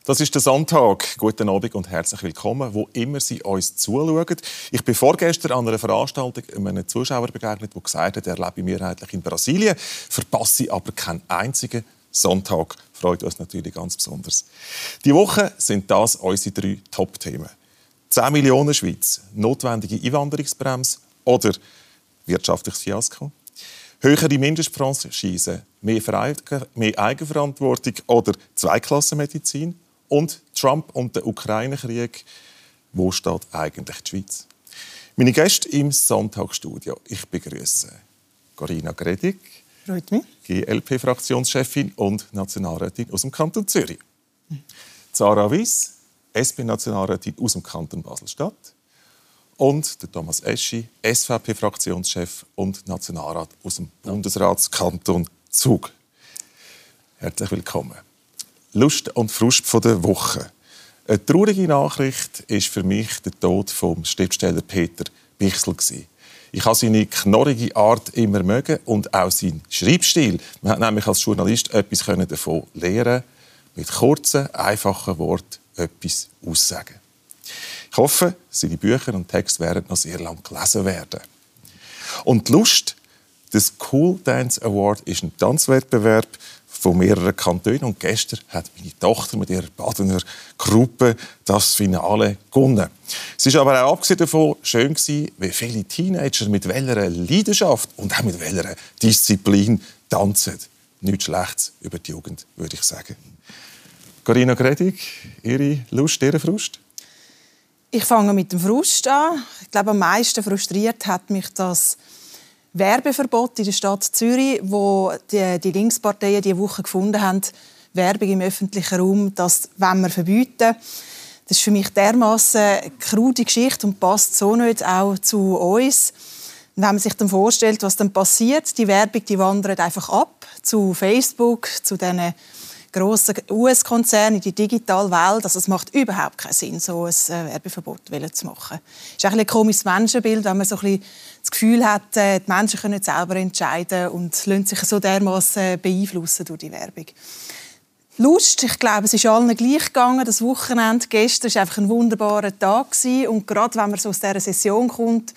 Das ist der Sonntag. Guten Abend und herzlich willkommen, wo immer Sie uns zuschauen. Ich bin vorgestern an einer Veranstaltung einem Zuschauer begegnet, der gesagt hat, er lebe mehrheitlich in Brasilien, verpasse aber keinen einzigen Sonntag. Freut uns natürlich ganz besonders. Die Woche sind das unsere 3 Top-Themen. 10 Millionen Schweiz, notwendige Einwanderungsbremse oder wirtschaftliches Fiasko? Höhere Mindestfranchise, mehr Eigenverantwortung oder Zweiklassenmedizin? Und Trump und der Ukraine-Krieg. Wo steht eigentlich die Schweiz? Meine Gäste im Sonntagsstudio. Ich begrüße Corinna Gredig, GLP-Fraktionschefin und Nationalrätin aus dem Kanton Zürich. Sarah Wyss, SP-Nationalrätin aus dem Kanton Basel-Stadt. Und der Thomas Eschi, SVP-Fraktionschef und Nationalrat aus dem Bundesratskanton Zug. Herzlich willkommen. Lust und Frust der Woche. Eine traurige Nachricht ist für mich der Tod vom Schriftsteller Peter Bichsel. Ich habe seine knorrige Art immer mögen und auch seinen Schreibstil. Man hat nämlich als Journalist etwas davon lernen, mit kurzen, einfachen Worten etwas aussagen. Ich hoffe, seine Bücher und Texte werden noch sehr lange gelesen werden. Und die Lust, das Cool Dance Award ist ein Tanzwettbewerb von mehreren Kantonen. Und gestern hat meine Tochter mit ihrer Badener Gruppe das Finale gewonnen. Es war aber auch abgesehen davon schön, wie viele Teenager mit welcher Leidenschaft und auch mit welcher Disziplin tanzen. Nichts Schlechtes über die Jugend, würde ich sagen. Corinna Gredig, Ihre Lust, Ihre Frust? Ich fange mit dem Frust an. Ich glaube, am meisten frustriert hat mich das Werbeverbot in der Stadt Zürich, wo die Linksparteien diese Woche gefunden haben, Werbung im öffentlichen Raum, das wollen wir verbieten. Das ist für mich dermassen eine krude Geschichte und passt so nicht auch zu uns. Und wenn man sich dann vorstellt, was dann passiert, die Werbung die wandert einfach ab zu Facebook, zu diesen grossen US-Konzerne in die digitale Welt. Also es macht überhaupt keinen Sinn, so ein Werbeverbot zu machen. Es ist ein komisches Menschenbild, wenn man so ein bisschen das Gefühl hat, die Menschen können selber entscheiden und lassen sich so dermassen beeinflussen durch die Werbung. Lust, ich glaube, es ist allen gleich gegangen. Das Wochenende gestern war einfach ein wunderbarer Tag und gerade wenn man so aus dieser Session kommt,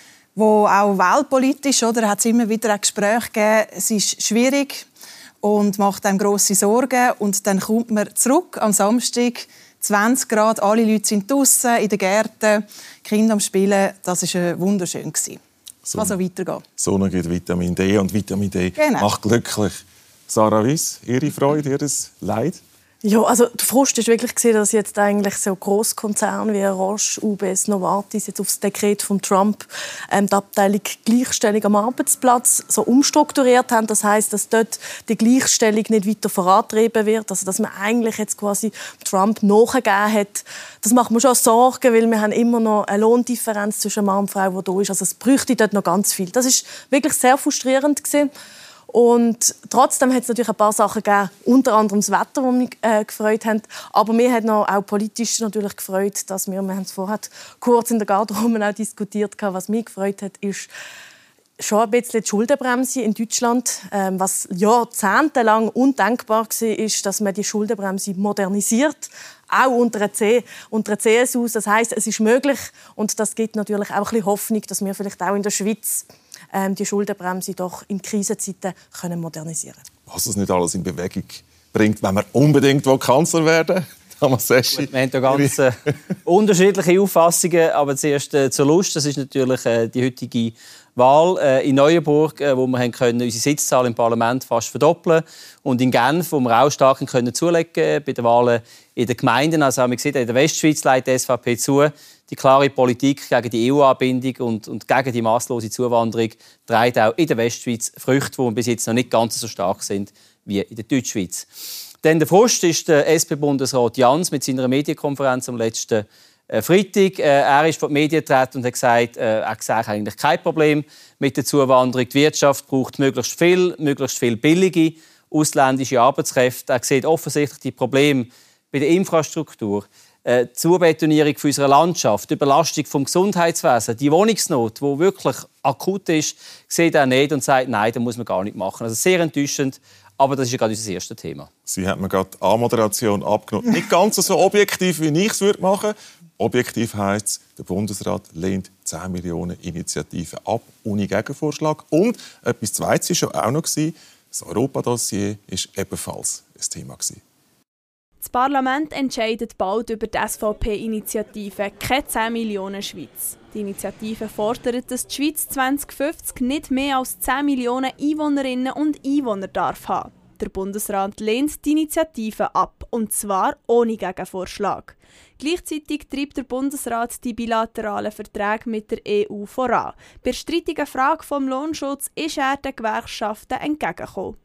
wo auch weltpolitisch, oder, hat es immer wieder ein Gespräch gegeben. Es ist schwierig und macht einem grosse Sorgen. Und dann kommt man zurück am Samstag, 20 Grad, alle Leute sind draussen, in den Gärten, Kinder am Spielen. Das war wunderschön. So, kann so weitergehen. Sonne gibt Vitamin D und Vitamin D macht glücklich. Sarah Wyss, Ihre Freude, Ihr Leid? Ja, also der Frust ist wirklich gesehen, dass jetzt eigentlich so Grosskonzerne wie Roche, UBS, Novartis jetzt auf das Dekret von Trump die Abteilung Gleichstellung am Arbeitsplatz so umstrukturiert haben. Das heisst, dass dort die Gleichstellung nicht weiter vorangetrieben wird, also dass man eigentlich jetzt quasi Trump nachgegeben hat. Das macht mir schon Sorgen, weil wir haben immer noch eine Lohndifferenz zwischen Mann und Frau, die da ist. Also es bräuchte dort noch ganz viel. Das ist wirklich sehr frustrierend gewesen. Und trotzdem hat es natürlich ein paar Sachen gegeben, unter anderem das Wetter, das mich gefreut haben. Aber mir hat noch auch politisch natürlich gefreut, dass wir haben es vorher kurz in der Garderobe auch diskutiert, was mich gefreut hat, ist schon ein bisschen die Schuldenbremse in Deutschland. Was jahrzehntelang undenkbar war, ist, dass man die Schuldenbremse modernisiert. Auch unter der CSU. Das heisst, es ist möglich. Und das gibt natürlich auch ein bisschen Hoffnung, dass wir vielleicht auch in der Schweiz die Schuldenbremse doch in Krisenzeiten modernisieren können. Was es nicht alles in Bewegung bringt, wenn man unbedingt Kanzler werden will. Wir haben da ganz unterschiedliche Auffassungen, aber zuerst zur Lust. Das ist natürlich die heutige Wahl in Neuenburg, wo wir unsere Sitzzahl im Parlament fast verdoppeln und in Genf, wo wir auch stark zulegen können bei den Wahlen in den Gemeinden. Also haben wir gesehen, in der Westschweiz leitet die SVP zu. Die klare Politik gegen die EU-Anbindung und gegen die masslose Zuwanderung trägt auch in der Westschweiz Früchte, die bis jetzt noch nicht ganz so stark sind wie in der Deutschschweiz. Dann der Frust ist der SP-Bundesrat Jans mit seiner Medienkonferenz am letzten Freitag. Er ist vor die Medien getreten und hat gesagt, er sehe eigentlich kein Problem mit der Zuwanderung. Die Wirtschaft braucht möglichst viel billige ausländische Arbeitskräfte. Er sieht offensichtlich die Probleme bei der Infrastruktur, die Zubetonierung unserer Landschaft, die Überlastung vom Gesundheitswesen, die Wohnungsnot, die wirklich akut ist, sieht er nicht und sagt, nein, das muss man gar nicht machen. Also sehr enttäuschend, aber das ist ja gerade unser erstes Thema. Sie hat mir gerade die Anmoderation abgenommen. Nicht ganz so objektiv, wie ich es machen würde. Objektiv heisst es, der Bundesrat lehnt 10 Millionen Initiativen ab, ohne Gegenvorschlag. Und etwas Zweites war schon auch noch. Das Europadossier war ebenfalls ein Thema. Das Parlament entscheidet bald über die SVP-Initiative «Keine 10 Millionen Schweiz». Die Initiative fordert, dass die Schweiz 2050 nicht mehr als 10 Millionen Einwohnerinnen und Einwohner darf haben. Der Bundesrat lehnt die Initiative ab, und zwar ohne Gegenvorschlag. Gleichzeitig treibt der Bundesrat die bilateralen Verträge mit der EU voran. Bei der strittigen Frage vom Lohnschutz ist er den Gewerkschaften entgegengekommen.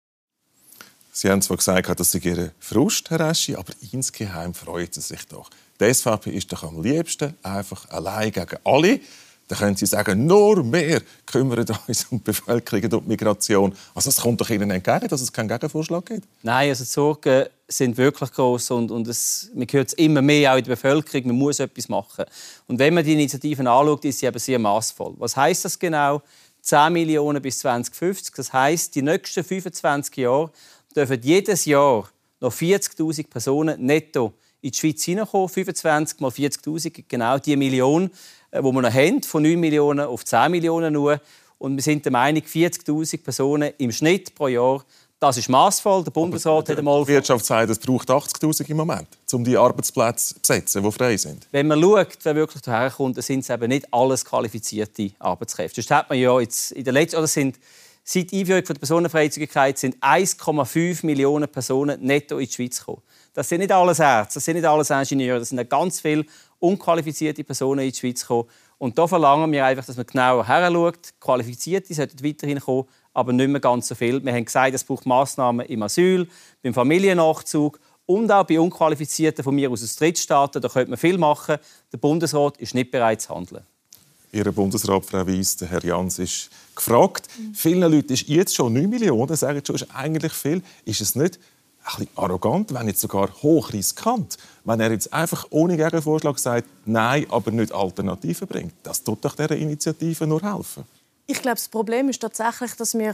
Sie haben zwar gesagt, dass Sie Ihren Frust, Herr Eschi, aber insgeheim freut Sie sich doch. Die SVP ist doch am liebsten einfach allein gegen alle. Dann können Sie sagen, nur wir kümmern uns um die Bevölkerung und um die Migration. Also es kommt doch Ihnen entgegen, dass es keinen Gegenvorschlag gibt? Nein, also die Sorgen sind wirklich gross und man hört es immer mehr auch in der Bevölkerung, man muss etwas machen. Und wenn man die Initiativen anschaut, ist sie eben sehr massvoll. Was heisst das genau? 10 Millionen bis 2050. Das heisst, die nächsten 25 Jahre dürfen jedes Jahr noch 40'000 Personen netto in die Schweiz hineinkommen. 25 mal 40'000, genau die Million, die wir noch haben, von 9 Millionen auf 10 Millionen nur. Und wir sind der Meinung, 40'000 Personen im Schnitt pro Jahr, das ist massvoll. Der Bundesrat hat einmal... Die Wirtschaft sagt, es braucht 80'000 im Moment, um die Arbeitsplätze zu besetzen, die frei sind. Wenn man schaut, wer wirklich hierher kommt, dann sind es eben nicht alles qualifizierte Arbeitskräfte. Das hat man ja jetzt in der letzten... Oder seit Einführung der Personenfreizügigkeit sind 1,5 Millionen Personen netto in die Schweiz gekommen. Das sind nicht alles Ärzte, das sind nicht alles Ingenieure, das sind ganz viele unqualifizierte Personen in die Schweiz gekommen. Und da verlangen wir einfach, dass man genauer hinschaut. Qualifizierte sollten weiterhin kommen, aber nicht mehr ganz so viel. Wir haben gesagt, es braucht Massnahmen im Asyl, beim Familiennachzug und auch bei Unqualifizierten von mir aus Drittstaaten. Da könnte man viel machen. Der Bundesrat ist nicht bereit zu handeln. Ihr Bundesrat, Frau Weiss, der Herr Jans, ist gefragt. Vielen Leuten ist jetzt schon 9 Millionen, sagen schon, ist eigentlich viel. Ist es nicht ein bisschen arrogant, wenn nicht sogar hochriskant, wenn er jetzt einfach ohne Gegenvorschlag sagt, nein, aber nicht Alternativen bringt? Das tut doch dieser Initiative nur helfen. Ich glaube, das Problem ist tatsächlich, dass wir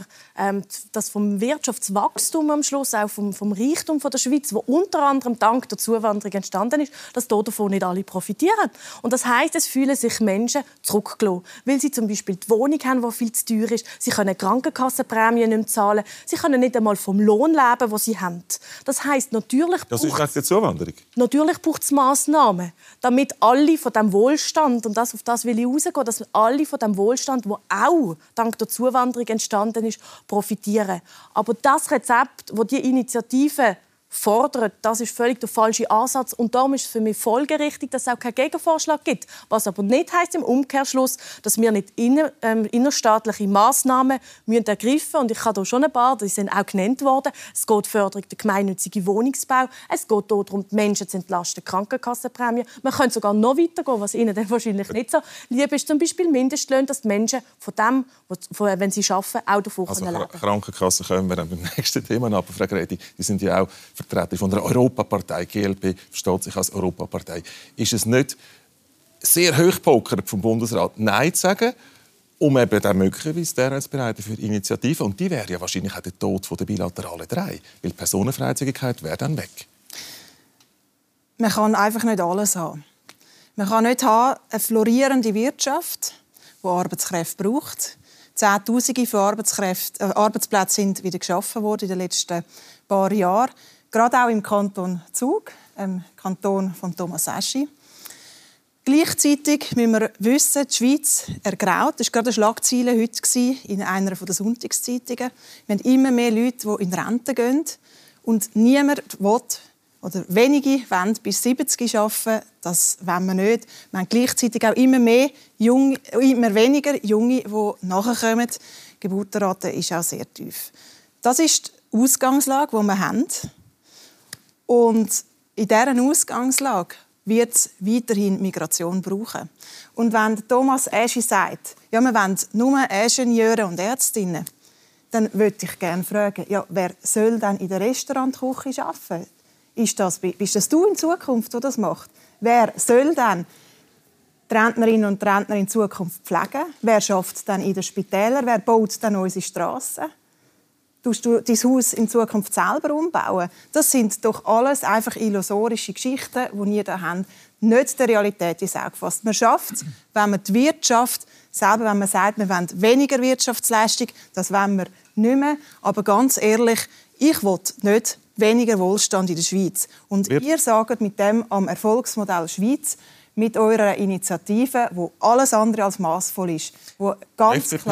das vom Wirtschaftswachstum am Schluss, auch vom Reichtum der Schweiz, wo unter anderem dank der Zuwanderung entstanden ist, dass davon nicht alle profitieren. Und das heisst, es fühlen sich Menschen zurückgelassen, weil sie zum Beispiel die Wohnung haben, die viel zu teuer ist. Sie können Krankenkassenprämien nicht mehr zahlen. Sie können nicht einmal vom Lohn leben, den sie haben. Das heisst, natürlich das ist nicht die Zuwanderung. Natürlich braucht es Massnahmen, damit alle von dem Wohlstand, und auf das will ich rausgehen, dass alle von dem Wohlstand, der auch dank der Zuwanderung entstanden ist, profitieren. Aber das Rezept, das die Initiative fordert, das ist völlig der falsche Ansatz. Und darum ist es für mich folgerichtig, dass es auch keinen Gegenvorschlag gibt. Was aber nicht heisst im Umkehrschluss, dass wir nicht innerstaatliche Massnahmen ergreifen müssen. Und ich habe hier schon ein paar, die sind auch genannt worden. Es geht um die Förderung der gemeinnützigen Wohnungsbau. Es geht darum, die Menschen zu entlasten, Krankenkassenprämien. Man könnte sogar noch weitergehen, was Ihnen dann wahrscheinlich nicht so lieb ist. Zum Beispiel Mindestlöhne, dass die Menschen von dem, wenn sie arbeiten, auch davon leben können. Krankenkassen können wir dann beim nächsten Thema. Aber Frau Gredi, die sind ja auch Vertreter von der Europapartei. GLP versteht sich als Europapartei. Ist es nicht sehr hochpokert vom Bundesrat, Nein zu sagen, um eben dann möglicherweise der als Bereiter für Initiativen? Und die wäre ja wahrscheinlich auch der Tod der bilateralen 3, weil die Personenfreizügigkeit wäre dann weg. Man kann einfach nicht alles haben. Man kann nicht haben eine florierende Wirtschaft, die Arbeitskräfte braucht. Zehntausende von Arbeitsplätze sind wieder geschaffen worden in den letzten paar Jahren. Gerade auch im Kanton Zug, im Kanton von Thomas Eschi. Gleichzeitig müssen wir wissen, die Schweiz ergraut. Das war gerade eine Schlagzeile heute in einer der Sonntagszeitungen. Wir haben immer mehr Leute, die in Rente gehen. Und niemand will, oder wenige wollen bis 70 arbeiten. Das wollen wir nicht. Wir haben gleichzeitig auch immer weniger Junge, die nachkommen. Die Geburtenrate ist auch sehr tief. Das ist die Ausgangslage, die wir haben. Und in dieser Ausgangslage wird es weiterhin Migration brauchen. Und wenn Thomas Eschi sagt, ja, wir wollen nur Ingenieure und Ärztinnen, dann würde ich gerne fragen, ja, wer soll dann in der Restaurantküche arbeiten? bist das du in Zukunft, der das macht? Wer soll dann die Rentnerinnen und Rentner in Zukunft pflegen? Wer schafft es dann in den Spitälern? Wer baut dann unsere Strassen? Tust du dein Haus in Zukunft selber umbauen? Das sind doch alles einfach illusorische Geschichten, die ihr da habt, nicht der Realität ins Auge fasst. Man schafft es, wenn man die Wirtschaft selber, wenn man sagt, wir wollen weniger Wirtschaftsleistung, das wollen wir nicht mehr. Aber ganz ehrlich, ich will nicht weniger Wohlstand in der Schweiz. Und ihr sagt mit dem am Erfolgsmodell Schweiz, mit eurer Initiative, wo alles andere als massvoll ist, wo ganz klar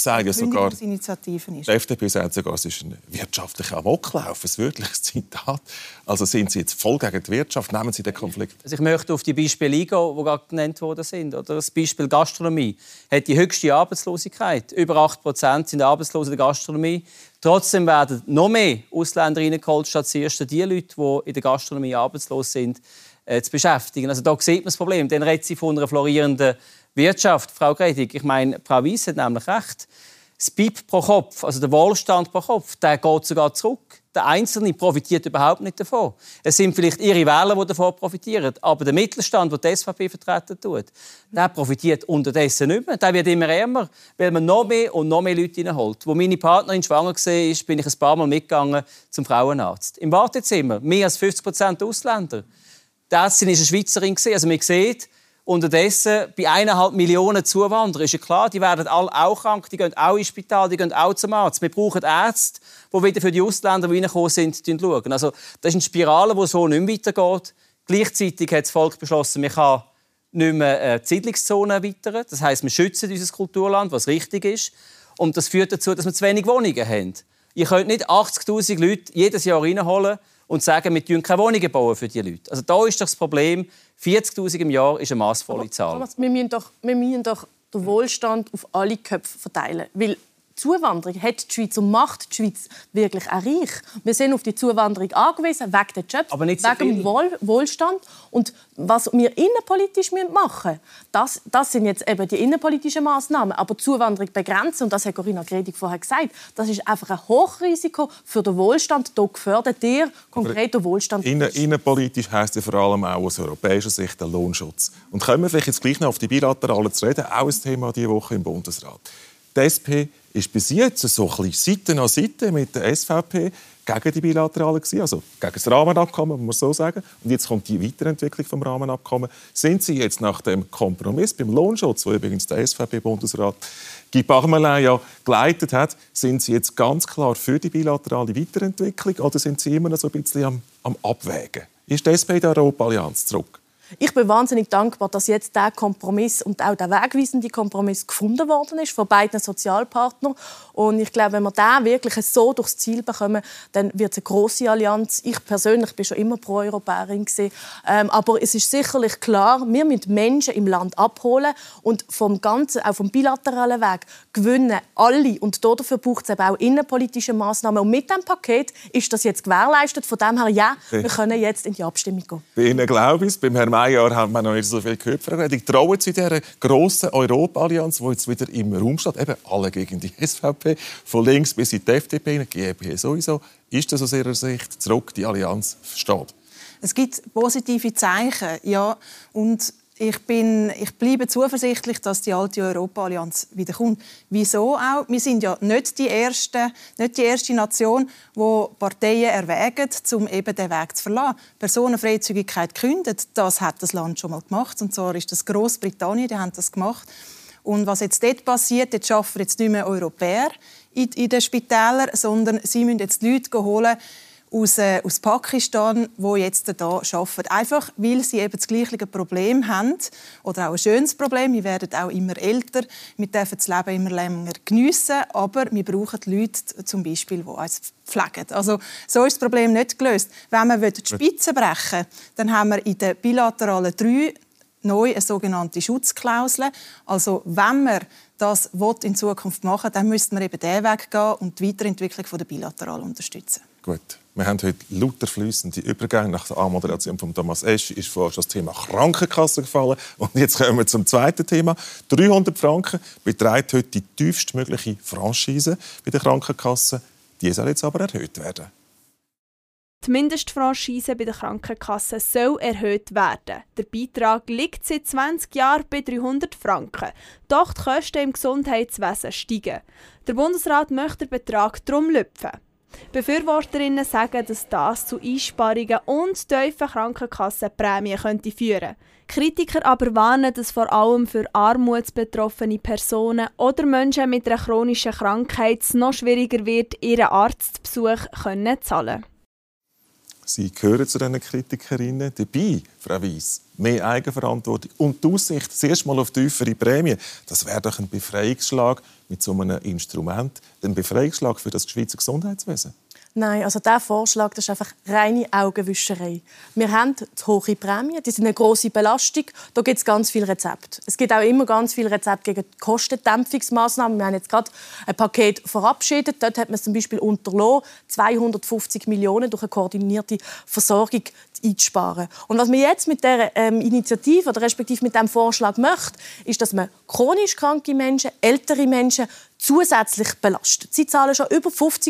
Initiativen ist. Die FDP sagt sogar, es ist ein wirtschaftlicher Amoklauf, ein wirkliches Zitat. Also sind Sie jetzt voll gegen die Wirtschaft? Nehmen Sie den Konflikt? Also ich möchte auf die Beispiele eingehen, die gerade genannt worden sind. Oder das Beispiel Gastronomie hat die höchste Arbeitslosigkeit. Über 8% sind arbeitslos in der Gastronomie. Trotzdem werden noch mehr Ausländer reingeholt, statt zuerst die Leute, die in der Gastronomie arbeitslos sind, zu beschäftigen. Also da sieht man das Problem. Dann redet sie von einer florierenden Wirtschaft. Frau Gredig, ich meine, Frau Weiss hat nämlich recht. Das BIP pro Kopf, also der Wohlstand pro Kopf, der geht sogar zurück. Der Einzelne profitiert überhaupt nicht davon. Es sind vielleicht ihre Wähler, die davon profitieren. Aber der Mittelstand, den die SVP vertreten tut, der profitiert unterdessen nicht mehr. Der wird immer ärmer, weil man noch mehr und noch mehr Leute reinholt. Als meine Partnerin schwanger war, bin ich ein paar Mal mitgegangen zum Frauenarzt. Im Wartezimmer mehr als 50% Ausländer. Die Ärztin war eine Schweizerin. Also man sieht, unterdessen bei 1,5 Millionen Zuwanderern ist ja klar, die werden alle auch krank, die gehen auch ins Spital, die gehen auch zum Arzt. Wir brauchen Ärzte, die wieder für die Ausländer, die reingekommen sind, schauen. Also das ist eine Spirale, die so nicht mehr weitergeht. Gleichzeitig hat das Volk beschlossen, man kann nicht mehr die Siedlungszone erweitern. Das heisst, wir schützen unser Kulturland, was richtig ist. Und das führt dazu, dass wir zu wenig Wohnungen haben. Ihr könnt nicht 80'000 Leute jedes Jahr reinholen und sagen, wir bauen keine Wohnungen bauen für diese Leute. Also da ist doch das Problem, 40'000 im Jahr ist eine massvolle Zahl. Wir müssen doch den Wohlstand auf alle Köpfe verteilen. Weil Zuwanderung hat die Schweiz und macht die Schweiz wirklich auch reich. Wir sind auf die Zuwanderung angewiesen, wegen der Jobs, aber nicht so wegen dem Wohlstand. Und was wir innenpolitisch machen müssen, das sind jetzt eben die innenpolitischen Massnahmen. Aber die Zuwanderung begrenzen, und das hat Corinna Gredig vorher gesagt, das ist einfach ein Hochrisiko für den Wohlstand. Da gefördert ihr konkret den Wohlstand. Innenpolitisch heisst ja vor allem auch aus europäischer Sicht der Lohnschutz. Und können wir vielleicht jetzt gleich noch auf die Bilateralen zu reden, auch ein Thema diese Woche im Bundesrat. Die SP ist bis jetzt so ein bisschen Seite an Seite mit der SVP gegen die Bilateralen gewesen, also gegen das Rahmenabkommen, muss man so sagen. Und jetzt kommt die Weiterentwicklung vom Rahmenabkommen. Sind Sie jetzt nach dem Kompromiss beim Lohnschutz, wo übrigens der SVP-Bundesrat Guy Parmelin ja geleitet hat, sind Sie jetzt ganz klar für die bilaterale Weiterentwicklung oder sind Sie immer noch so ein bisschen am Abwägen? Ist die SP in der Europaallianz zurück? Ich bin wahnsinnig dankbar, dass jetzt der Kompromiss und auch der wegweisende Kompromiss gefunden worden ist von beiden Sozialpartnern. Und ich glaube, wenn wir den wirklich so durchs Ziel bekommen, dann wird es eine grosse Allianz. Ich persönlich bin schon immer Pro-Europäerin gewesen. Aber es ist sicherlich klar, wir müssen Menschen im Land abholen und vom ganzen, auch vom bilateralen Weg gewinnen alle. Und dafür braucht es eben auch innenpolitische Massnahmen. Und mit diesem Paket ist das jetzt gewährleistet. Von dem her, ja, wir können jetzt in die Abstimmung gehen. Bei Ihnen glaube ich, beim Herrn Jahr haben wir noch nicht so viel gehört. Trauen Sie dieser grossen Europa-Allianz, die jetzt wieder im Raum steht, eben alle gegen die SVP, von links bis in die FDP, die GEP sowieso, ist das aus Ihrer Sicht zurück, die Allianz steht? Es gibt positive Zeichen, ja, und ich bleibe zuversichtlich, dass die alte Europa-Allianz wiederkommt. Wieso auch? Wir sind ja nicht die erste Nation, die Parteien erwägen, um eben den Weg zu verlassen. Personenfreizügigkeit kündet, das hat das Land schon mal gemacht. Und zwar ist das Großbritannien, die haben das gemacht. Und was jetzt dort passiert, jetzt schaffen jetzt nicht mehr Europäer in den Spitälern, sondern sie müssen jetzt Leute holen, aus Pakistan, die jetzt hier arbeiten. Einfach, weil sie eben das gleiche Problem haben. Oder auch ein schönes Problem. Wir werden auch immer älter. Wir dürfen das Leben immer länger geniessen. Aber wir brauchen Leute, zum Beispiel, die uns pflegen. Also, so ist das Problem nicht gelöst. Wenn wir die Spitze brechen wollen, dann haben wir in den bilateralen 3 neu eine sogenannte Schutzklausel. Also, wenn wir das in Zukunft machen will, dann müssten wir eben diesen Weg gehen und die Weiterentwicklung der Bilateralen unterstützen. Gut. Wir haben heute lauter fließende Übergänge. Nach der Anmoderation von Thomas Eschi ist vorher schon das Thema Krankenkasse gefallen. Und jetzt kommen wir zum zweiten Thema. 300 Franken beträgt heute die tiefstmögliche Franchise bei der Krankenkasse. Die soll jetzt aber erhöht werden. Die Mindestfranchise bei der Krankenkasse soll erhöht werden. Der Beitrag liegt seit 20 Jahren bei 300 Franken. Doch die Kosten im Gesundheitswesen steigen. Der Bundesrat möchte den Betrag darum lüpfen. Befürworterinnen sagen, dass das zu Einsparungen und tiefen Krankenkassenprämien könnte führen. Kritiker aber warnen, dass vor allem für armutsbetroffene Personen oder Menschen mit einer chronischen Krankheit es noch schwieriger wird, ihren Arztbesuch zu zahlen. Sie gehören zu diesen Kritikerinnen. Dabei, Frau Weiss, mehr Eigenverantwortung und die Aussicht zuerst mal auf tiefere Prämien, das wäre doch ein Befreiungsschlag mit so einem Instrument, ein Befreiungsschlag für das Schweizer Gesundheitswesen. Nein, also dieser Vorschlag, das ist einfach reine Augenwischerei. Wir haben zu hohe Prämien, die sind eine grosse Belastung. Da gibt es ganz viele Rezepte. Es gibt auch immer ganz viele Rezepte gegen Kostendämpfungsmaßnahmen. Wir haben jetzt gerade ein Paket verabschiedet. Dort hat man zum Beispiel unterlassen, 250 Millionen durch eine koordinierte Versorgung einzusparen. Und was man jetzt mit dieser Initiative oder respektive mit diesem Vorschlag möchte, ist, dass man chronisch kranke Menschen, ältere Menschen zusätzlich belastet. Sie zahlen schon über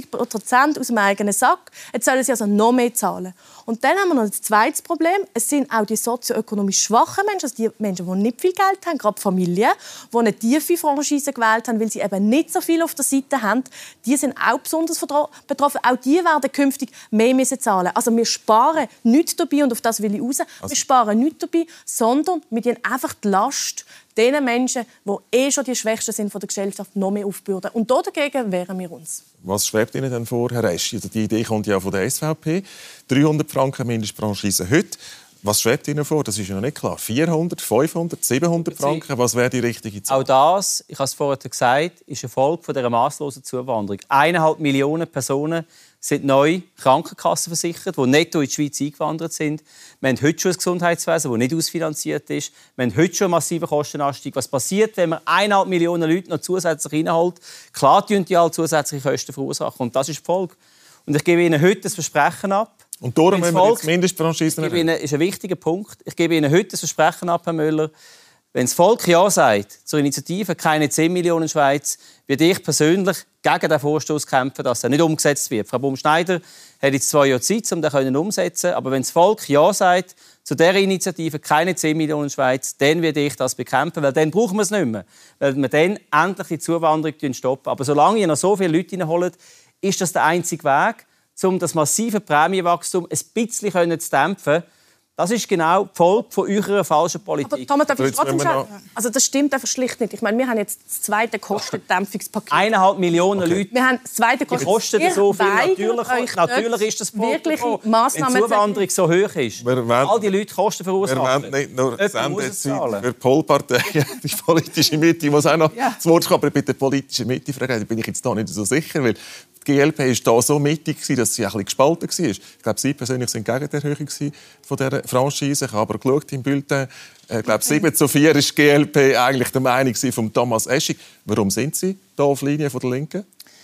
50% aus dem eigenen Sack. Jetzt sollen sie also noch mehr zahlen. Und dann haben wir noch ein zweites Problem. Es sind auch die sozioökonomisch schwachen Menschen, also die Menschen, die nicht viel Geld haben, gerade Familien, die eine tiefe Franchise gewählt haben, weil sie eben nicht so viel auf der Seite haben. Die sind auch besonders betroffen. Auch die werden künftig mehr müssen zahlen. Also wir sparen nichts dabei, und auf das will ich raus. Wir sparen nichts dabei, sondern wir geben einfach die Last den Menschen, die schon die Schwächsten sind von der Gesellschaft, noch mehr aufbürden. Und dagegen wehren wir uns. Was schwebt Ihnen denn vor, Herr Eschi? Die Idee kommt ja von der SVP. 300 Franken Mindestfranchise heute. Was schwebt Ihnen vor? Das ist ja noch nicht klar. 400, 500, 700 Franken? Was wäre die richtige Zahl? Auch das, ich habe es vorher gesagt, ist eine Folge von dieser masslosen Zuwanderung. 1,5 Millionen Personen sind neu krankenkassenversichert, die netto in die Schweiz eingewandert sind. Wir haben heute schon ein Gesundheitswesen, das nicht ausfinanziert ist. Wir haben heute schon einen massiven Kostenanstieg. Was passiert, wenn man 1,5 Millionen Leute noch zusätzlich reinholt? Klar, die alle zusätzliche Kosten verursachen. Und das ist die Folge. Und ich gebe Ihnen heute das Versprechen ab. Und darum müssen wir jetzt Mindestfranchisen erhöhen. Das ist ein wichtiger Punkt. Ich gebe Ihnen heute das Versprechen ab, Herr Müller. Wenn das Volk Ja sagt zur Initiative «Keine 10 Millionen Schweiz», werde ich persönlich gegen den Vorstoß kämpfen, dass er nicht umgesetzt wird. Frau Baum-Schneider hat jetzt 2 Jahre Zeit, um das umzusetzen. Aber wenn das Volk Ja sagt zu dieser Initiative «Keine 10 Millionen Schweiz», dann werde ich das bekämpfen, weil dann brauchen wir es nicht mehr. Weil wir dann endlich die Zuwanderung stoppen. Aber solange ihr noch so viele Leute reinholt, ist das der einzige Weg, um das massive Prämienwachstum ein bisschen zu dämpfen. Das ist genau die Folge von eurer falschen Politik. Aber Thomas, darf ich trotzdem sagen? Also das stimmt einfach schlicht nicht. Ich meine, wir haben jetzt das zweite Kostendämpfungspaket. 1,5 Millionen Leute. Wir haben das zweite Kosten so viel. Natürlich ist das wirklich wenn die Zuwanderung so hoch ist. All die Leute Kosten verursachen. Wir wollen nicht nur Sendezeit für Polparteien, die politische Mitte muss auch noch zu Wort kommen. Aber bei der politischen Mitte bin ich jetzt da nicht so sicher, weil die GLP war da so mittig, dass sie ein bisschen gespalten war. Ich glaube, Sie persönlich sind gegen die Erhöhung von dieser Franchise. Ich habe aber geschaut im Bulletin. Ich glaube, 7:4 war die GLP eigentlich der Meinung von Thomas Eschi. Warum sind Sie da auf Linie von der Linken?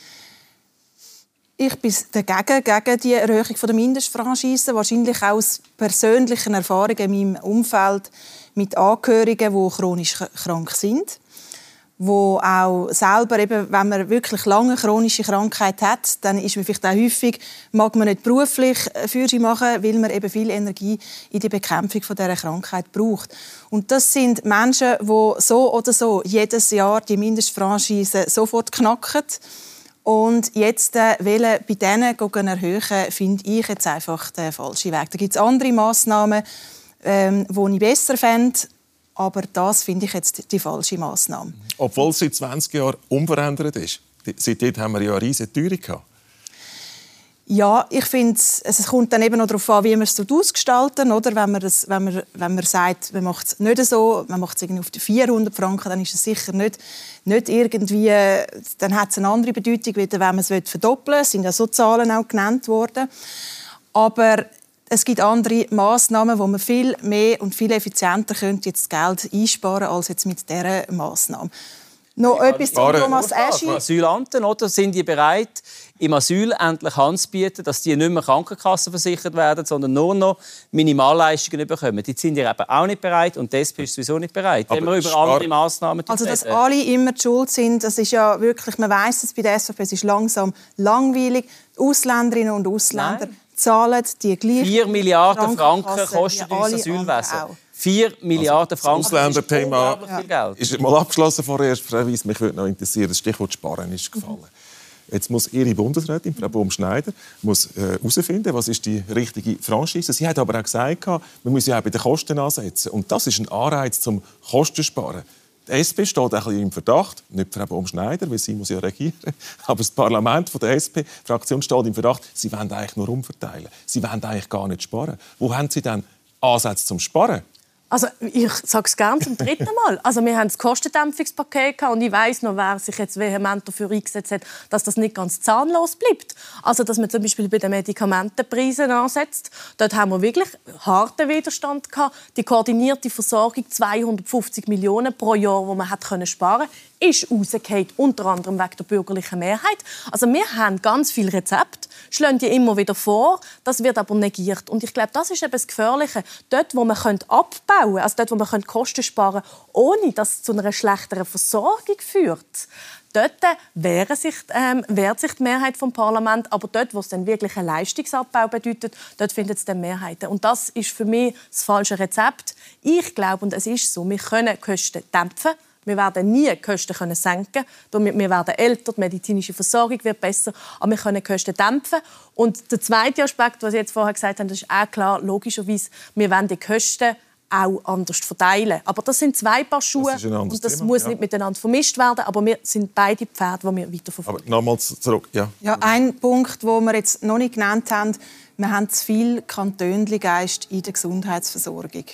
Ich bin dagegen, gegen die Erhöhung der Mindestfranchise. Wahrscheinlich auch aus persönlichen Erfahrungen in meinem Umfeld mit Angehörigen, die chronisch krank sind. Wo auch selber, eben, wenn man wirklich lange chronische Krankheit hat, dann ist man vielleicht auch häufig, mag man nicht beruflich für sie machen, weil man eben viel Energie in die Bekämpfung von dieser Krankheit braucht. Und das sind Menschen, die so oder so jedes Jahr die Mindestfranchise sofort knacken. Und jetzt wollen bei denen erhöhen, finde ich jetzt einfach den falschen Weg. Da gibt es andere Massnahmen, die ich besser fände. Aber das finde ich jetzt die falsche Massnahme. Obwohl es seit 20 Jahren unverändert ist. Seitdem haben wir ja eine riesige Teuerung gehabt. Ja, ich finde, es kommt dann eben noch darauf an, wie wir es ausgestalten. Oder? Wenn man sagt, man macht es nicht so, man macht es irgendwie auf die 400 Franken, dann ist es sicher nicht irgendwie, dann hat es eine andere Bedeutung, als wenn man es verdoppeln will. Es sind ja so Zahlen auch genannt worden. Aber es gibt andere Massnahmen, wo man viel mehr und viel effizienter jetzt Geld einsparen als jetzt mit dieser Massnahme. Noch etwas zu Thomas Eschi. Asylanten, oder? Sind die bereit, im Asyl endlich Hand zu bieten, dass die nicht mehr krankenkassenversichert werden, sondern nur noch Minimalleistungen bekommen? Die sind ja eben auch nicht bereit und die SP ist sowieso nicht bereit. Wenn wir über andere Massnahmen also, dass alle immer die Schuld sind, das ist ja wirklich, man weiss es bei der SVP, es ist langsam langweilig. Ausländerinnen und Ausländer zahlen die gleichen 4 Milliarden Franken Krankenkassen kostet wie uns alle das Asylwesen. anderen auch. 4 Milliarden Franken. Das Ausländerthema Das ist viel Geld. ist mal abgeschlossen vorerst, Frau Weiss. Mich würde noch interessieren, das Stichwort Sparen ist gefallen. Jetzt muss Ihre Bundesrätin, Frau Baum-Schneider, herausfinden, was ist die richtige Franchise. Sie hat aber auch gesagt, man muss ja auch bei den Kosten ansetzen. Und das ist ein Anreiz zum Kostensparen. Die SP steht ein bisschen im Verdacht, nicht Frau Baum-Schneider, weil sie muss ja regieren, aber das Parlament von der SP-Fraktion steht im Verdacht, sie wollen eigentlich nur umverteilen. Sie wollen eigentlich gar nicht sparen. Wo haben Sie denn Ansätze zum Sparen? Also ich sage es gerne zum 3. Mal. Also wir haben das Kostendämpfungspaket gehabt und ich weiss noch, wer sich jetzt vehement dafür eingesetzt hat, dass das nicht ganz zahnlos bleibt. Also dass man zum Beispiel bei den Medikamentenpreisen ansetzt. Dort haben wir wirklich harten Widerstand gehabt. Die koordinierte Versorgung, 250 Millionen pro Jahr, die man hat sparen konnte, ist rausgefallen, unter anderem wegen der bürgerlichen Mehrheit. Also wir haben ganz viele Rezepte, schlagen die immer wieder vor, das wird aber negiert. Und ich glaube, das ist eben das Gefährliche. Dort, wo man abbauen könnte, also dort, wo man Kosten sparen könnte, ohne dass es zu einer schlechteren Versorgung führt, dort wehrt sich die Mehrheit vom Parlament, aber dort, wo es dann wirklich einen Leistungsabbau bedeutet, dort findet es dann Mehrheiten. Und das ist für mich das falsche Rezept. Ich glaube, und es ist so, wir können Kosten dämpfen. Wir werden nie die Kosten senken können. Wir werden älter, die medizinische Versorgung wird besser, aber wir können die Kosten dämpfen. Und der zweite Aspekt, was Sie jetzt vorher gesagt haben, das ist auch klar, logischerweise, wir wollen die Kosten auch anders verteilen. Aber das sind zwei Paar Schuhe und das muss nicht miteinander vermischt werden, aber wir sind beide Pferde, die wir weiterverfolgen. Aber nochmals zurück. Ja, ein Punkt, den wir jetzt noch nicht genannt haben, wir haben zu viel Kantönli-Geist in der Gesundheitsversorgung.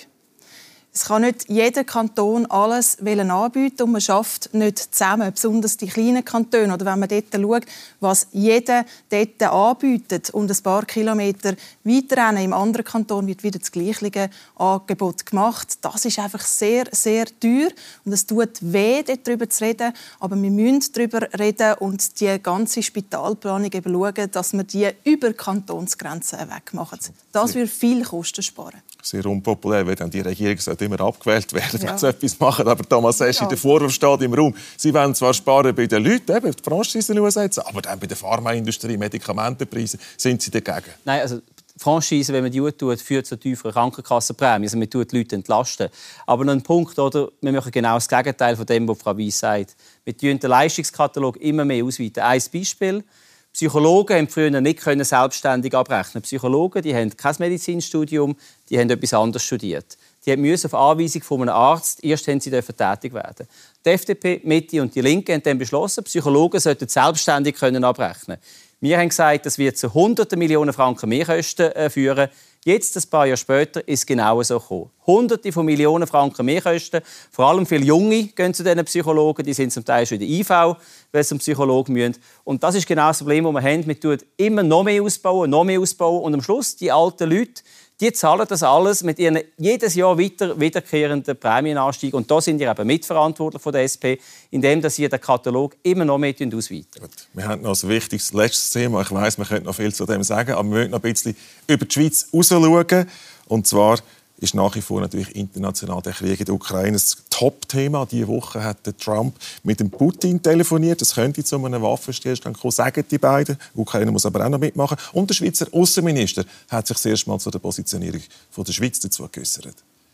Es kann nicht jeder Kanton alles anbieten und man schafft nicht zusammen, besonders die kleinen Kantone. Oder wenn man dort schaut, was jeder dort anbietet und ein paar Kilometer weiter im anderen Kanton wird wieder das gleiche Angebot gemacht. Das ist einfach sehr, sehr teuer und es tut weh, darüber zu reden. Aber wir müssen darüber reden und die ganze Spitalplanung eben schauen, dass wir die über Kantonsgrenzen wegmachen. Das würde viel Kosten sparen. Sehr unpopulär, weil dann die Regierung immer abgewählt werden, wenn sie etwas machen. Aber Thomas Eschi, der Vorwurf steht im Raum. Sie wollen zwar sparen bei den Leuten, eben die Franchisen aussetzen, aber dann bei der Pharmaindustrie, Medikamentenpreisen, sind sie dagegen. Nein, also Franchise, wenn man die tut, führt zu tieferen Krankenkassenprämien. Also man tut die Leute entlasten. Aber noch ein Punkt, oder? Wir machen genau das Gegenteil von dem, was Frau Weiss sagt. Wir weiten den Leistungskatalog immer mehr ausweiten. Ein Beispiel. Psychologen haben früher nicht selbstständig abrechnen. Psychologen, die haben kein Medizinstudium, die haben etwas anderes studiert. Die mussten auf Anweisung von einem Arzt erst tätig werden. Die FDP, Mitte und die Linke haben dann beschlossen, Psychologen sollten selbstständig abrechnen. Wir haben gesagt, das wird zu Hunderten Millionen Franken Mehrkosten führen. Jetzt, ein paar Jahre später, ist es genau so gekommen. Hunderte von Millionen Franken Mehrkosten. Vor allem viele Junge gehen zu diesen Psychologen. Die sind zum Teil schon in der IV, weil sie zum Psychologen müssen. Und das ist genau das Problem, das wir haben. Wir tun immer noch mehr ausbauen. Und am Schluss, die alten Leute, die zahlen das alles mit ihren jedes Jahr wiederkehrenden Prämienanstieg. Und da sind wir eben mitverantwortlich von der SP, indem sie den Katalog immer noch mehr ausweiten. Gut. Wir haben noch ein wichtiges letztes Thema. Ich weiss, wir könnten noch viel zu dem sagen, aber wir wollen noch ein bisschen über die Schweiz rausschauen. Und zwar ist nach wie vor natürlich international der Krieg in der Ukraine das Top-Thema. Diese Woche hat Trump mit dem Putin telefoniert. Es könnte zu einem Waffenstillstand kommen, sagen die beiden. Die Ukraine muss aber auch noch mitmachen. Und der Schweizer Außenminister hat sich das erste Mal zu der Positionierung der Schweiz dazu geäußert.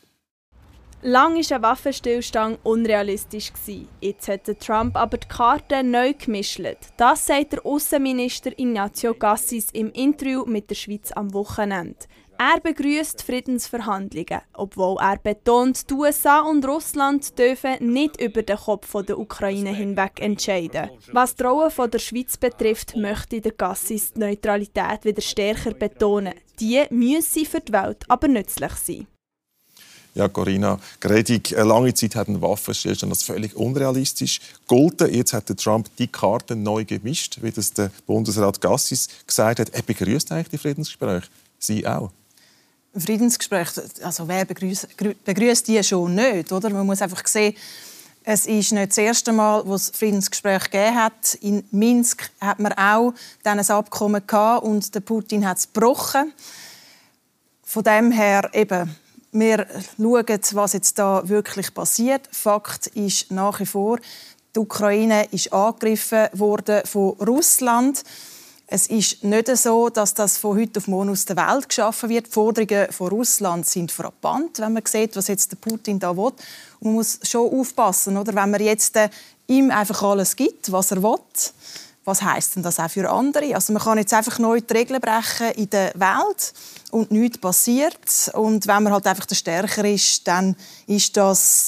Lang war ein Waffenstillstand unrealistisch. Jetzt hat Trump aber die Karten neu gemischt. Das sagt der Außenminister Ignazio Cassis im Interview mit der Schweiz am Wochenende. Er begrüßt Friedensverhandlungen, obwohl er betont, die USA und Russland dürfen nicht über den Kopf der Ukraine hinweg entscheiden. Was die Rolle der Schweiz betrifft, möchte der Cassis die Neutralität wieder stärker betonen. Die müsse für die Welt aber nützlich sein. Ja, Corinna Gredig, lange Zeit hat ein Waffenstillstand als völlig unrealistisch gegolten. Jetzt hat Trump die Karten neu gemischt, wie das der Bundesrat Cassis gesagt hat. Er begrüßt eigentlich die Friedensgespräche. Sie auch? Friedensgespräch, also wer begrüßt die schon nicht, oder? Man muss einfach sehen, es ist nicht das erste Mal, wo es Friedensgespräche gegeben hat. In Minsk hat man auch dann ein Abkommen gehabt und der Putin hat es gebrochen. Von dem her eben, wir schauen, was jetzt da wirklich passiert. Fakt ist nach wie vor, die Ukraine ist angegriffen worden von Russland. Es ist nicht so, dass das von heute auf morgen aus der Welt geschaffen wird. Die Forderungen von Russland sind frappant, wenn man sieht, was jetzt der Putin da will. Und man muss schon aufpassen, oder? Wenn man jetzt ihm einfach alles gibt, was er will, was heisst denn das auch für andere? Also man kann jetzt einfach neu die Regeln brechen in der Welt und nichts passiert. Und wenn man halt einfach der Stärker ist, dann ist das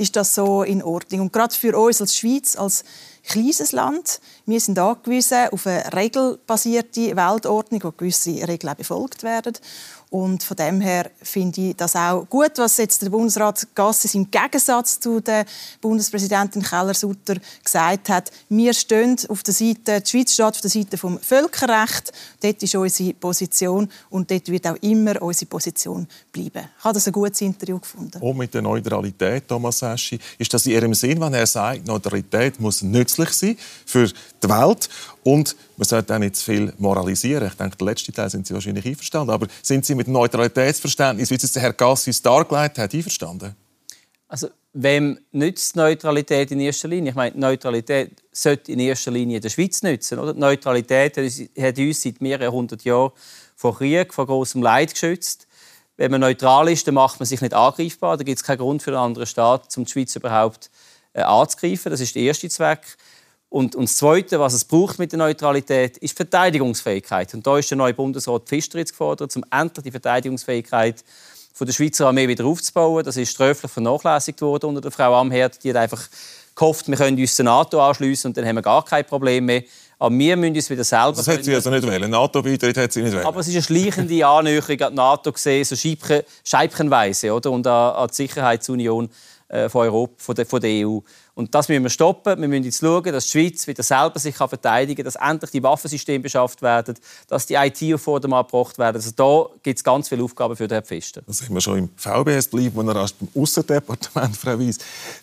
so in Ordnung. Und gerade für uns als Schweiz, als kleines Land, wir sind angewiesen auf eine regelbasierte Weltordnung, wo gewisse Regeln auch befolgt werden. Und von dem her finde ich das auch gut, was jetzt der Bundesrat Gassis im Gegensatz zu der Bundespräsidentin Keller-Sutter gesagt hat. Wir stehen auf der Seite, die Schweiz steht auf der Seite vom Völkerrecht. Dort ist unsere Position und dort wird auch immer unsere Position bleiben. Ich habe das ein gutes Interview gefunden. Auch mit der Neutralität, Thomas Eschi, ist das in Ihrem Sinn, wenn er sagt, Neutralität muss nützlich sein für die Welt und man sollte auch nicht zu viel moralisieren. Ich denke, der letzte Teil sind Sie wahrscheinlich einverstanden. Aber sind Sie mit dem Neutralitätsverständnis, wie es der Herr Gassis dargelegt hat, einverstanden? Also, wem nützt Neutralität in erster Linie? Ich meine, Neutralität sollte in erster Linie der Schweiz nützen. Oder? Die Neutralität hat uns seit mehreren hundert Jahren vor Krieg, vor großem Leid geschützt. Wenn man neutral ist, dann macht man sich nicht angreifbar. Da gibt es keinen Grund für einen anderen Staat, um die Schweiz überhaupt anzugreifen. Das ist der erste Zweck. Und das Zweite, was es braucht mit der Neutralität, ist Verteidigungsfähigkeit. Und da ist der neue Bundesrat Pfister jetzt gefordert, um endlich die Verteidigungsfähigkeit von der Schweizer Armee wieder aufzubauen. Das ist sträflich vernachlässigt worden unter der Frau Amherd. Die hat einfach gehofft, wir können uns der NATO anschliessen und dann haben wir gar kein Problem mehr. Aber wir müssen uns wieder selber... Das hat sie also nicht wählen. NATO-Beitritt hat sie nicht wählen. Aber es ist eine schleichende Annäherung an die NATO gesehen, so scheibchenweise, oder? Und an die Sicherheitsunion von Europa, von der EU. Und das müssen wir stoppen. Wir müssen jetzt schauen, dass die Schweiz wieder selber sich verteidigen kann, dass endlich die Waffensysteme beschafft werden, dass die IT auf Vordermann gebracht werden. Also da gibt es ganz viele Aufgaben für den Herrn Pfister. Da sind wir schon im VBS bleiben, wo er erst beim Aussendepartement, Frau Weiss.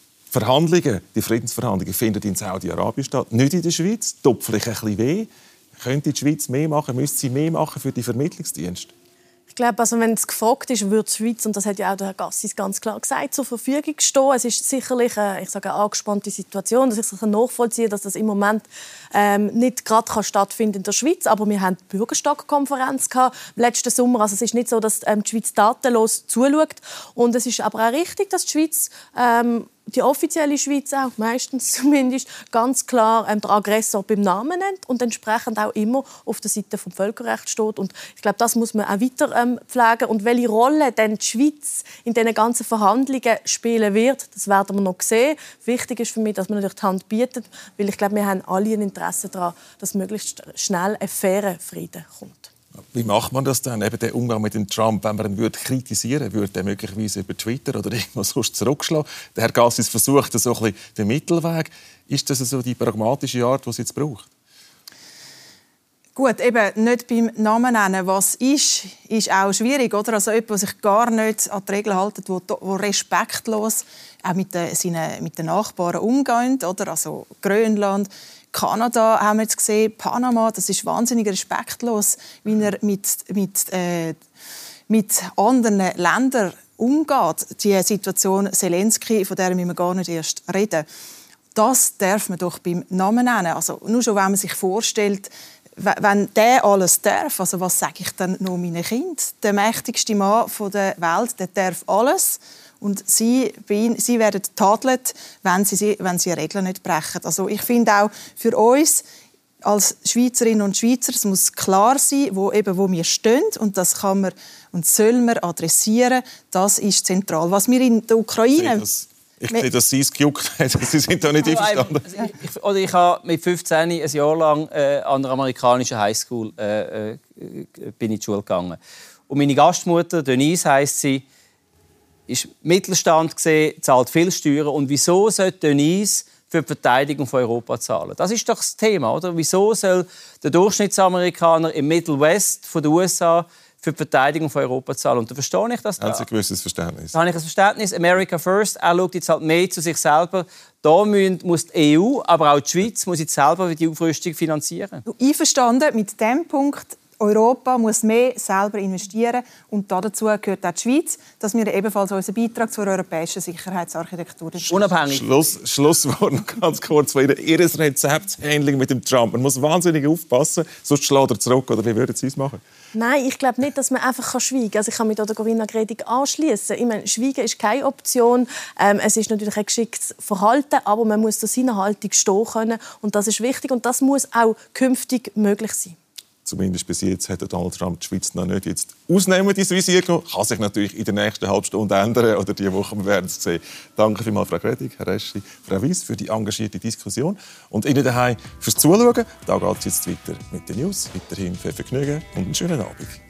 Die Friedensverhandlungen finden in Saudi-Arabien statt, nicht in der Schweiz. Tut vielleicht ein bisschen weh. Könnte die Schweiz mehr machen? Müsste sie mehr machen für die Vermittlungsdienste? Ich glaube, also wenn es gefragt ist, würde die Schweiz, und das hat ja auch der Herr Gassis ganz klar gesagt, zur Verfügung stehen. Es ist sicherlich eine angespannte Situation. Das ist nachvollziehen, dass das im Moment nicht gerade stattfinden in der Schweiz. Aber wir haben die Bürgerstock-Konferenz letzten Sommer. Also es ist nicht so, dass die Schweiz tatenlos zuschaut. Und es ist aber auch richtig, dass die Schweiz die offizielle Schweiz auch, meistens zumindest, ganz klar den Aggressor beim Namen nennt und entsprechend auch immer auf der Seite des Völkerrechts steht. Und ich glaube, das muss man auch weiter pflegen. Und welche Rolle denn die Schweiz in diesen ganzen Verhandlungen spielen wird, das werden wir noch sehen. Wichtig ist für mich, dass man natürlich die Hand bietet, weil ich glaube, wir haben alle ein Interesse daran, dass möglichst schnell ein fairer Frieden kommt. Wie macht man das dann, eben den Umgang mit dem Trump, wenn man ihn kritisieren würde, er möglicherweise über Twitter oder irgendwo sonst zurückschlagen? Der Herr Gassis versucht so ein bisschen den Mittelweg. Ist das so die pragmatische Art, die es jetzt braucht? Gut, eben nicht beim Namen nennen. Was ist auch schwierig, oder? Also jemand, der sich gar nicht an die Regeln hält, der respektlos auch mit den Nachbarn umgeht, oder? Also Grönland, Kanada haben wir jetzt gesehen, Panama, das ist wahnsinnig respektlos, wie er mit anderen Ländern umgeht. Die Situation Zelensky, von der müssen wir gar nicht erst reden. Das darf man doch beim Namen nennen. Also nur schon, wenn man sich vorstellt, wenn der alles darf, also was sage ich dann noch meinen Kindern? Der mächtigste Mann der Welt, der darf alles. Und sie werden tadelt, wenn sie Regeln nicht brechen. Also ich finde auch für uns als Schweizerinnen und Schweizer, es muss klar sein, wo wir stehen. Und das kann man und soll man adressieren. Das ist zentral. Was wir in der Ukraine... Ich sehe, dass Sie es gejuckt haben. Sie sind da nicht einverstanden. Ich habe mit 15 ein Jahr lang an einer amerikanischen Highschool bin in die Schule gegangen. Und meine Gastmutter, Denise heisst sie, ist Mittelstand gesehen, zahlt viel Steuern. Und wieso sollte Denise für die Verteidigung von Europa zahlen? Das ist doch das Thema, oder? Wieso soll der Durchschnittsamerikaner im Middle West von den USA für die Verteidigung von Europa zahlen? Und da verstehe ich das. Haben Sie ein gewisses Verständnis? Da habe ich ein Verständnis. America first. Er schaut jetzt halt mehr zu sich selber. Da muss die EU, aber auch die Schweiz, muss jetzt selber die Aufrüstung finanzieren. Einverstanden mit dem Punkt. Europa muss mehr selber investieren und dazu gehört auch die Schweiz, dass wir ebenfalls unseren Beitrag zur europäischen Sicherheitsarchitektur unabhängig. Schlusswort noch ganz kurz von Ihnen. Ihr Rezepthandling mit dem Trump. Man muss wahnsinnig aufpassen, sonst schlägt er zurück. Oder wie würden Sie es machen? Nein, ich glaube nicht, dass man einfach schweigen kann. Also ich kann mich der Corinna Gredig anschließen. Ich meine, Schweigen ist keine Option. Es ist natürlich ein geschicktes Verhalten, aber man muss zu seiner Haltung stehen können. Und das ist wichtig und das muss auch künftig möglich sein. Zumindest bis jetzt hat Donald Trump die Schweiz noch nicht jetzt ausnehmend ins Visier genommen. Kann sich natürlich in der nächsten halben Stunde ändern oder diese Woche, wir werden es sehen. Danke vielmals, Frau Gredig, Herr Eschi, Frau Weiss, für die engagierte Diskussion. Und Ihnen daheim fürs Zuschauen. Da geht es jetzt weiter mit den News. Weiterhin viel Vergnügen und einen schönen Abend.